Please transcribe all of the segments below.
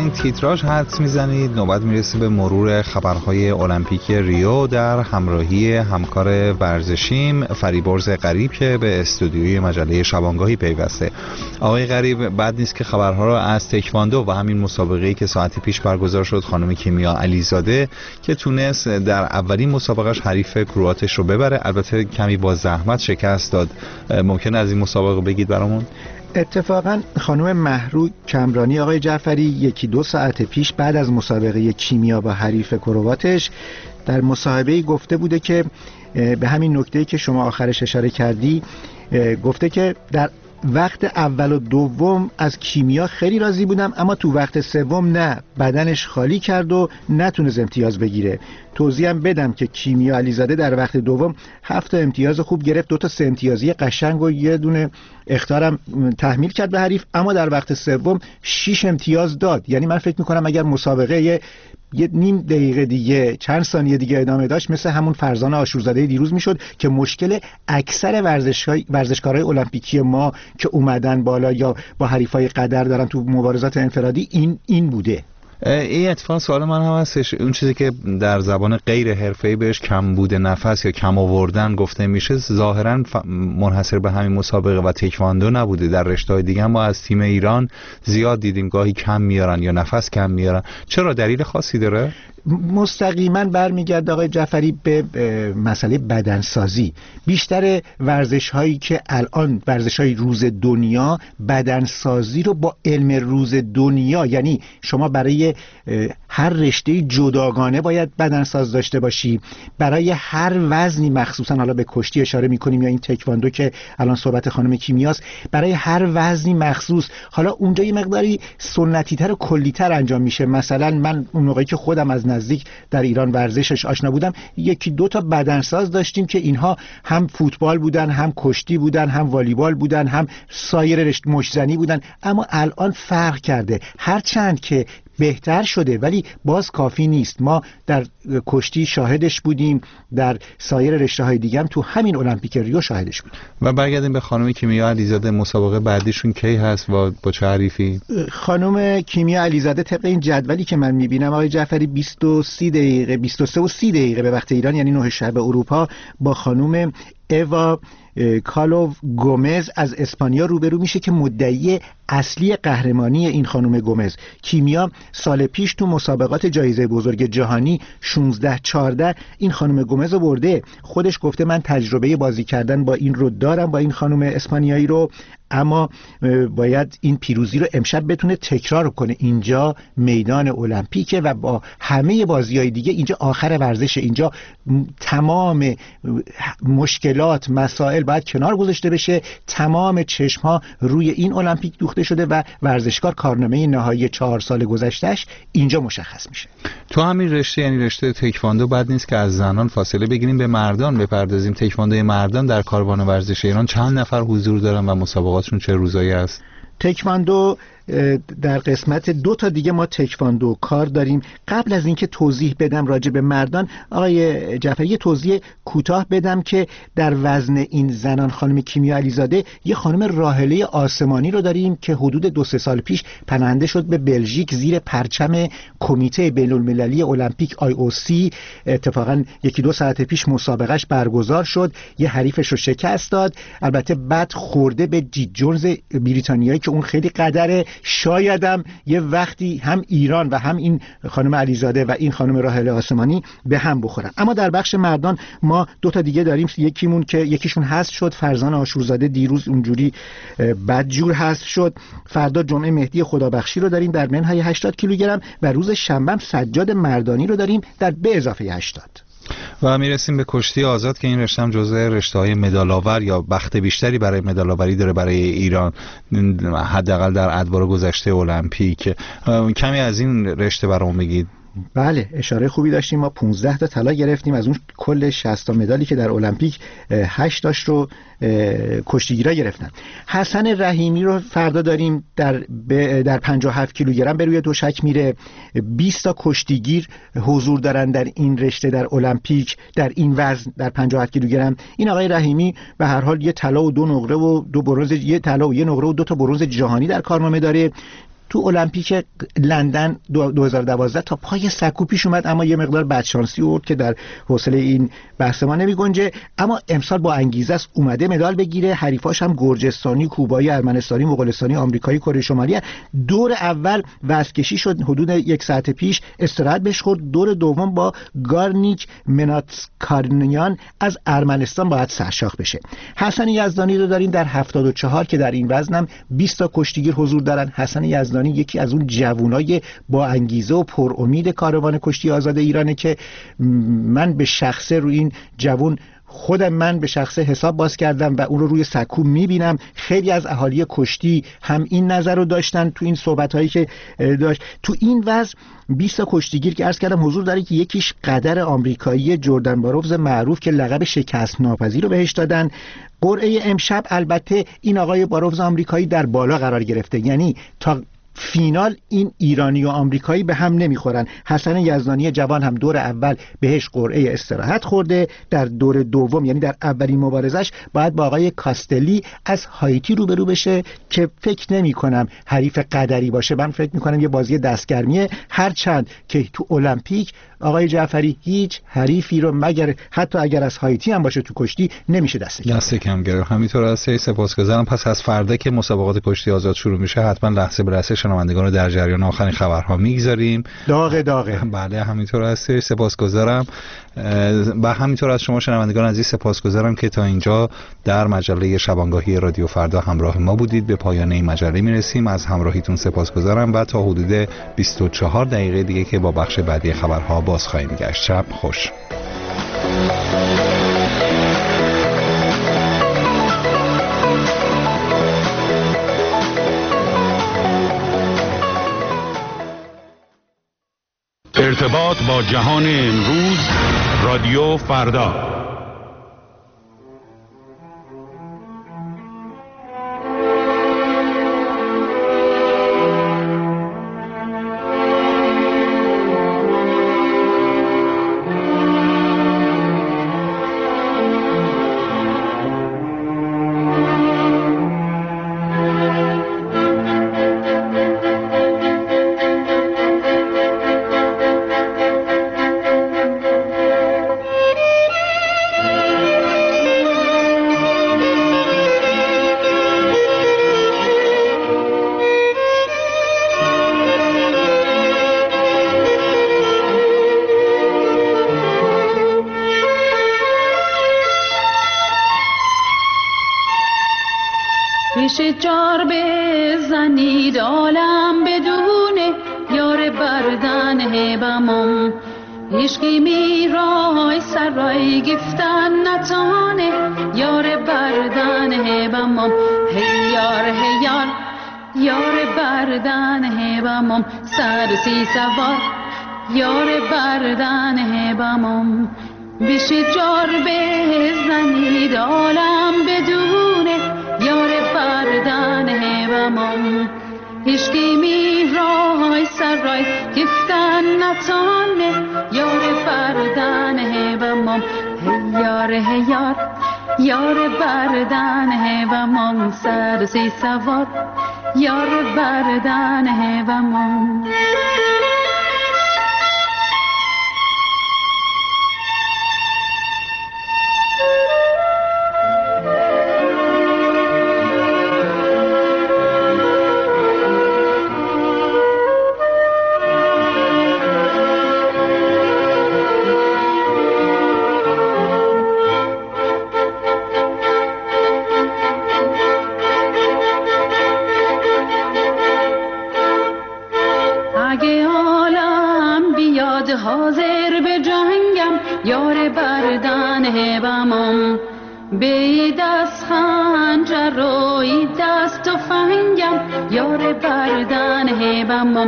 این تیتراژ حدس میزنید نوبت میرسه به مرور خبرهای المپیک ریو در همراهی همکار ورزشیم فریبرز غریب که به استودیوی مجله شبانگاهی پیوسته. آقای غریب، بد نیست که خبرها رو از تکواندو و همین مسابقه‌ای که ساعتی پیش برگزار شد خانم کیمیا علیزاده که تونست در اولین مسابقهش حریف کرواتش رو ببره، البته کمی با زحمت شکست داد. ممکنه از این مسابقه بگید برامون؟ اتفاقا خانم مهرو کمرانی آقای جعفری 1-2 ساعت پیش بعد از مسابقه کیمیا با حریف کرواتش در مصاحبه‌ای گفته بوده که به همین نکته‌ای که شما آخرش اشاره کردی، گفته که در وقت اول و دوم از کیمیا خیلی راضی بودم، اما تو وقت سوم نه، بدنش خالی کرد و نتونست امتیاز بگیره. توضیحم بدم که کیمیا علیزاده در وقت دوم 7 امتیاز خوب گرفت، 2 تا 3 امتیازی قشنگ و یه دونه اخطارم تحمیل کرد به حریف، اما در وقت سوم 6 امتیاز داد. یعنی من فکر میکنم اگر مسابقه یه نیم دقیقه دیگه، چند ثانیه دیگه ادامه داشت، مثل همون فرزانه آشورزاده دیروز میشد که مشکل اکثر ورزشکارای المپیکی ما که اومدن بالا یا با حریفای قدر دارن تو مبارزات انفرادی این بوده. این اتفاق سوال من هم هستش، اون چیزی که در زبان غیر حرفه‌ای بهش کمبود نفس یا کم آوردن گفته میشه ظاهراً منحصر به همین مسابقه و تکواندو نبوده. در رشته‌های دیگه هم ما از تیم ایران زیاد دیدیم گاهی کم میارن یا نفس کم میارن. چرا؟ دلیل خاصی داره؟ مستقیما برمیگرده آقای جعفری به مسئله بدنسازی. بیشتر ورزش‌هایی که الان ورزش‌های روز دنیا بدنسازی رو با علم روز دنیا، یعنی شما برای هر رشته جداگانه باید بدنساز داشته باشی، برای هر وزنی، مخصوصا حالا به کشتی اشاره می‌کنیم یا این تکواندو که الان صحبت خانم کیمیاست، برای هر وزنی مخصوص. حالا اونجا یه مقداری سنتی‌تر و کلی‌تر انجام میشه. مثلا من اون موقعی که خودم از نزدیک در ایران ورزشش آشنا بودم، 1-2 تا بدنساز داشتیم که اینها هم فوتبال بودن، هم کشتی بودن، هم والیبال بودن، هم سایر مشت‌زنی بودن. اما الان فرق کرده، هرچند که بهتر شده ولی باز کافی نیست. ما در کشتی شاهدش بودیم، در سایر رشته‌های دیگه هم تو همین المپیک ریو شاهدش بودیم. و برگردیم به خانم کیمیا علیزاده، مسابقه بعدیشون کی هست و با چه حریفی؟ خانم کیمیا علیزاده طبق این جدولی که من میبینم آقای جعفری 23 دقیقه 23 و 30 دقیقه به وقت ایران، یعنی 9 شب اروپا، با خانم اوا کالو گومز از اسپانیا روبرو میشه که مدعی اصلی قهرمانی این خانم گومز. کیمیا سال پیش تو مسابقات جایزه بزرگ جهانی 16-14 این خانم گومز رو برده. خودش گفته من تجربه بازی کردن با این رو دارم، با این خانم اسپانیایی رو، اما باید این پیروزی رو امشب بتونه تکرار کنه. اینجا میدان المپیکه و با همه بازی‌های دیگه اینجا آخر ورزش، اینجا تمام مشکلات، مسائل باید کنار گذاشته بشه، تمام چشم‌ها روی این المپیک دوخته شده و ورزشکار کارنامه نهایی 4 سال گذشتهش اینجا مشخص میشه. تو همین رشته، یعنی رشته تکواندو، بد نیست که از زنان فاصله بگیریم به مردان بپردازیم. تکواندوی مردان در کاروان ورزش ایران چند نفر حضور دارن و مسابقاتشون چه روزایی است؟ تکواندو در قسمت 2 تا دیگه ما تکواندو کار داریم. قبل از اینکه توضیح بدم راجع به مردان، آقای جعفری یه توضیح کوتاه بدم که در وزن این زنان خانم کیمیا علیزاده یه خانم راحله آسمانی رو داریم که حدود 2-3 سال پیش پناهنده شد به بلژیک زیر پرچم کمیته بین‌المللی المپیک IOC. اتفاقا 1-2 ساعت پیش مسابقهش برگزار شد، یه حریفش رو شکست داد. البته بعد خورده به جید جونز بریتانیایی که اون خیلی قدره. شایدم یه وقتی هم ایران و هم این خانم علیزاده و این خانم راحله آسمانی به هم بخورن. اما در بخش مردان ما 2 تا دیگه داریم. یکیشون حذف شد، فرزانه آشورزاده دیروز اونجوری بدجور حذف شد. فردا جمعه مهدی خدابخشی رو داریم در منهای 80 کیلوگرم و روز شنبه سجاد مردانی رو داریم در به اضافه 80. و میرسیم به کشتی آزاد که این رشته هم جزء رشته‌های مدال‌آور یا بخت بیشتری برای مدال‌آوری داره برای ایران، حداقل در ادوار گذشته المپیک. کمی از این رشته برام بگید. بله، اشاره خوبی داشتیم. ما 15 تا طلا گرفتیم از اون کل 60 تا مدالی که در المپیک 8 تاش رو کشتیگیرا گرفتن. حسن رحیمی رو فردا داریم در 57 کیلوگرم به روی دوشک میره. 20 تا کشتیگیر حضور دارن در این رشته در المپیک در این وزن در 57 کیلوگرم. این آقای رحیمی به هر حال یه طلا و 2 نقره و 2 برنز، یه طلا و 1 نقره و 2 تا برنز جهانی در کارنامه داره. تو المپیک لندن 2012 تا پای سکو پیش اومد، اما یه مقدار بدشانسی آورد که در حوصله این بحث ما نمیگنجه. اما امسال با انگیزه است اومده مدال بگیره. حریفاش هم گرجستانی، کوبایی، ارمنستانی، مغولستانی، آمریکایی، کره شمالی. دور اول وزن‌کشی شد حدود 1 ساعت پیش، استراحت بهش خورد. دور دوم با گارنیک مناتسکارنیان از ارمنستان باید سرشاخ بشه. حسن یزدانی رو داریم در 74 که در این وزنم 20 تا کشتیگیر حضور دارن. حسن یزدانی یکی از اون جوانای با انگیزه و پر امید کاروان کشتی آزاد ایرانه که من به شخصه روی این جوان خودم من به شخصه حساب باز کردم و اون رو روی سکو میبینم. خیلی از اهالی کشتی هم این نظر رو داشتن تو این صحبت‌هایی که داشت. تو این وضع 20 تا کشتیگیر که عرض کردم حضور داره که یکیش قدر آمریکایی جردن باروفز معروف که لقب شکست ناپذیر رو بهش دادن. قرعه امشب البته این آقای باروفز آمریکایی در بالا قرار گرفته، یعنی تا فینال این ایرانی و آمریکایی به هم نمیخورن. حسن یزدانی جوان هم دور اول بهش قرعه استراحت خورده. در دور دوم یعنی در اولین مبارزش باید با آقای کاستلی از هایتی روبرو بشه که فکر نمی کنم حریف قدری باشه. من فکر می کنم یه بازی دستگرمیه، هرچند که تو المپیک آقای جعفری هیچ حریفی رو مگر حتی اگر از هایتی هم باشه تو کشتی نمیشه دست کم گرفت. همینطور است. سپاسگزارم. پس از فردا که مسابقات کشتی آزاد شروع میشه حتما لحظه به لحظه شنوندگان رو در جریان آخرین خبرها میگذاریم. داغه. بله همینطور است. سپاسگزارم. و همینطور از شما شنوندگان عزیز سپاسگزارم که تا اینجا در مجله شبانگاهی رادیو فردا همراه ما بودید. به پایان این مجله میرسیم. از همراهیتون سپاسگزارم و تا حدود 24 دقیقه دیگه که با بخش بعدی خبرها باز خواهیم گشت. شب خوش. ارتباط با جهان امروز، رادیو فردا. جار بزنید عالم بدونه یار بردن هبمم عشقی میرای سرای گفتن نتانه یار بردن هبمم هیار یار بردن هبمم سر سی سوار یار بردن هبمم بشه جار بزنید عالم بدونه یار بردن هبمم عشقی میرای سرای گفتن نتانه یار بردن هبمم یار بردن هبمم سر سی سوار یار بردن هبمم حاضر به جنگم یار بردن هبمم به دست خنجر و دست تفنگم یار بردن هبمم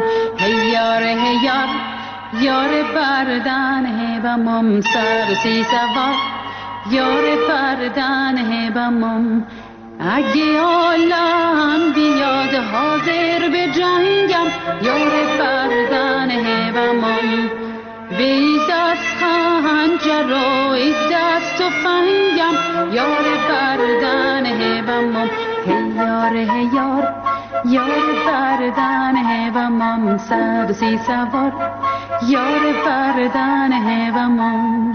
یار بردن هبمم سر سی سوار یار بردن هبمم اگه عالم بیاد حاضر به جنگم یار بردن هبمم به دست خنجر و دست تفنگم یار بردن هبمم یار بردن و مام 130 سوار یار بردن و مام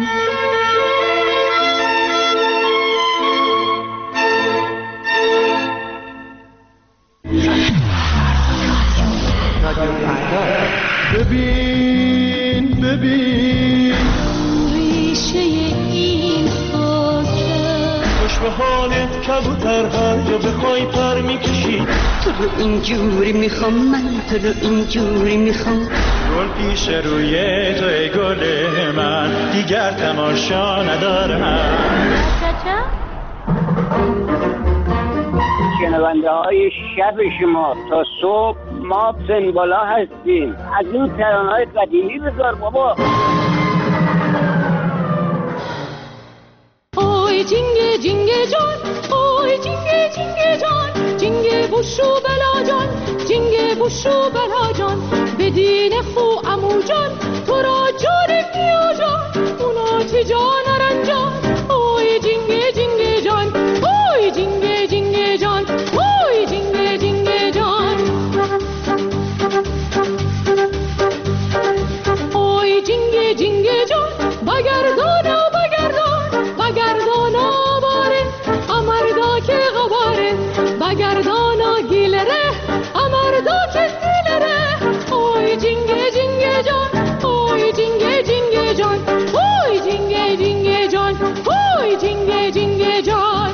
ببین ریشه این خاطر خوش به حالت کبوتر هر جا بخوای پر میکشی تو رو اینجوری میخوام من تو رو اینجوری میخوام گل پیش روی تو ای گل من دیگر تماشا ندارم شنونده های شب شما تا صبح ما سنبالا هستیم از این ترانه‌های قدیمی بذار بابا اوی جینگه جینگه جان اوی جینگه جینگه جان جینگه بوشو بلا جان جینگه بوشو بلا جان بدین خو امو جان تو را جان بیا جان اونا چه جان رنجان اوی جینگه جینگه جان اوی جینگه جینگه جان اوی جینگه جینگه جان اوی جینگه جینگه جان بگردان بگردان آواره امردا که غباره بگردان گیل ره امردا که دیل ره اوی جینگه جینگه جان اوی جینگه جینگه جان اوی جینگه جینگه جان اوی جینگه جینگه جان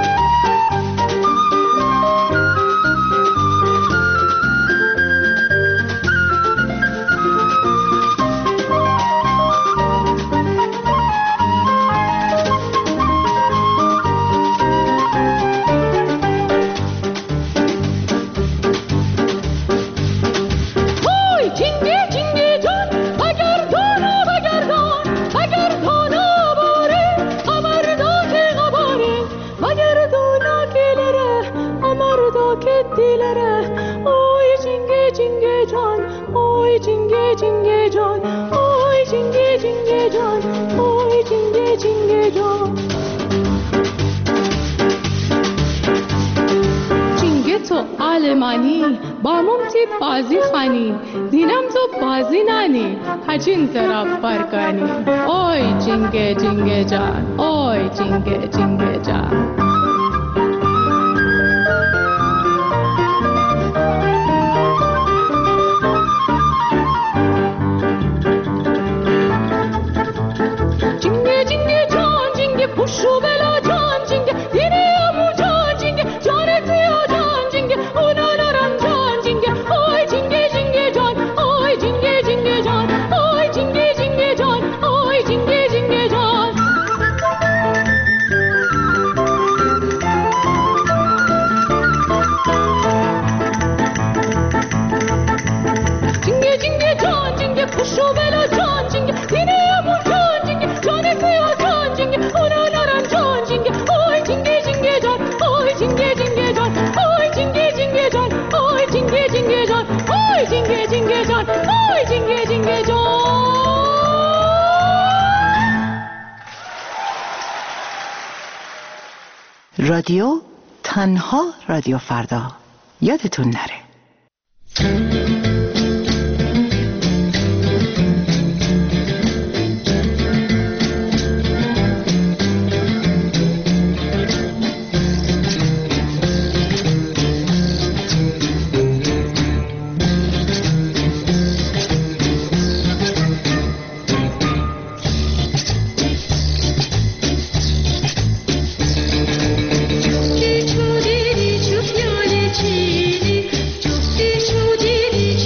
آلمانی با ممتی بازی خانی دینم تو بازی نانی هچین طرف برکانی اوی جینگه جینگه جان اوی جینگه جینگه جان جینگه جینگه جان جینگه پوشو بلا جان جینگه دینی امو جان جینگه جان تیا جان جینگه اونا نرم جان جینگه اوی جینگه جینگه جان اوی جینگه جینگه جان اوی جینگه جینگه جان اوی جینگه جینگه جان جینگه جینگه جان جینگه پوشو بلا جان جینگه دینی امو جان جینگه جان تیا جان جینگه اونا نرم جان جینگه اوی جینگه جینگه جان اوی جینگه جینگه جان اوی جینگه جینگه جان اوی جینگه جینگه جان اوی جینگه جینگه جان اوی جینگه جینگه جان رادیو تنها رادیو فردا یادتون نره. چو دیدی چو پیاله چینی چفتی چو دیدی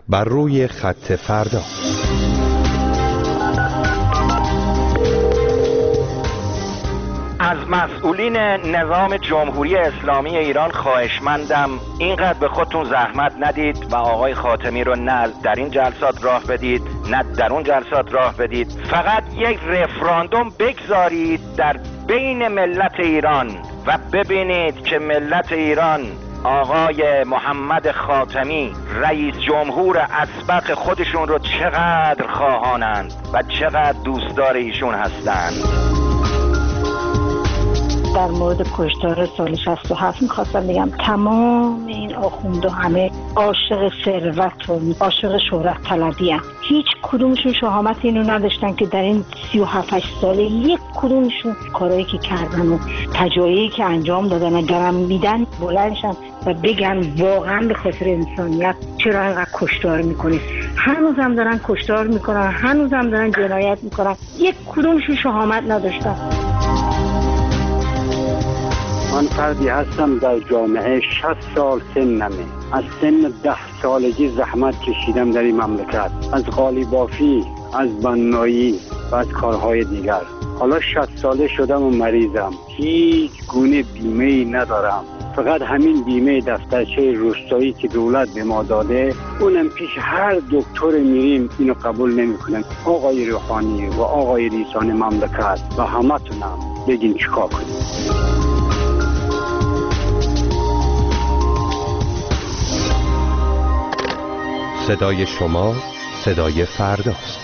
بر روی خط فردا. از مسئولین نظام جمهوری اسلامی ایران خواهشمندم اینقدر به خودتون زحمت ندید و آقای خاتمی رو نه در این جلسات راه بدید نه در اون جلسات راه بدید. فقط یک رفراندوم بگذارید در بین ملت ایران و ببینید که ملت ایران آقای محمد خاتمی رئیس جمهور اسبق خودشون رو چقدر خواهانند و چقدر دوستدار ایشون هستند. در مورد کشتار سال 67 میخواستم بگم تمام این آخونده همه عاشق ثروت و عاشق شهرت طلبی هستند. هیچ کدومشون شهامت اینو نداشتن که در این 37 ساله یک کدومشون کارهایی که کردن و تجایزی که انجام دادن اگرم میدن بلندشن و بگن واقعا به خاطر انسانیت چرا اینقدر کشتار میکنید. هنوزم دارن کشتار میکنن، هنوزم دارن جنایت میکنن. یک کدومشون شهامت نداشتن. من فردی هستم در جامعه 60 سال سنمه. از سن 10 سالگی زحمت کشیدم در این مملکت، از قالیبافی، از بنایی و از کارهای دیگر. حالا 60 ساله شدم و مریضم، هیچ گونه بیمه‌ای ندارم. فقط همین بیمه دفترچه روستایی که دولت به ما داده، اونم پیش هر دکتر میریم اینو قبول نمیکنن. آقای روحانی و آقای رئیسان مملکت و همتونم بگین چیکار کنیم. صدای شما صدای فرداست.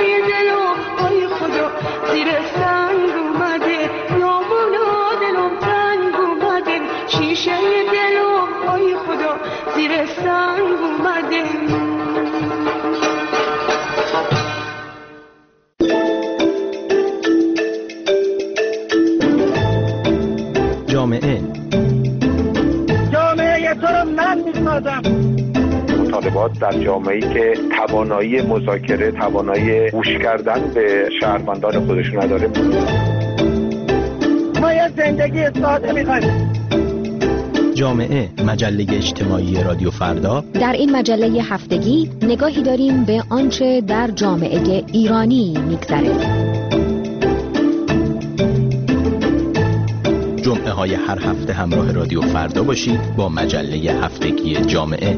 دلم ای خدا زیر سنگ اومده یا مولا دلم تنگ اومده شیشه دلم ای خدا زیر سنگ اومده جامعه تو رو من میسازم. مطالبات در جامعه‌ای که توانایی مذاکره، توانایی گوش کردن به شهروندان خودشون نداره. ما یه زندگی ساده می‌خوایم. جامعه، مجله اجتماعی رادیو فردا. در این مجله هفتگی نگاهی داریم به آنچه در جامعه ایرانی می‌گذرد. جمعه های هر هفته همراه رادیو فردا باشید با مجله هفتگی جامعه.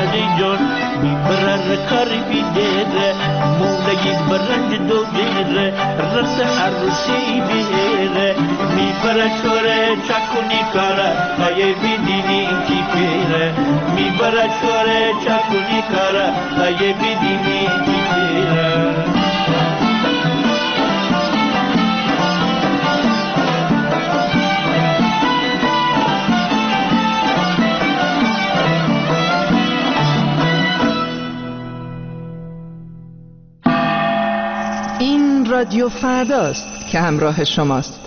دوزی جان میبرن کاری بیدره مولگی برنج دوزیره رقص عروسی بیره میبرن شوره چکونی کاره های بیدینی کی پیره میبرن شوره چکونی کاره های بیدینی کی پیره این رادیو فرداست که همراه شماست.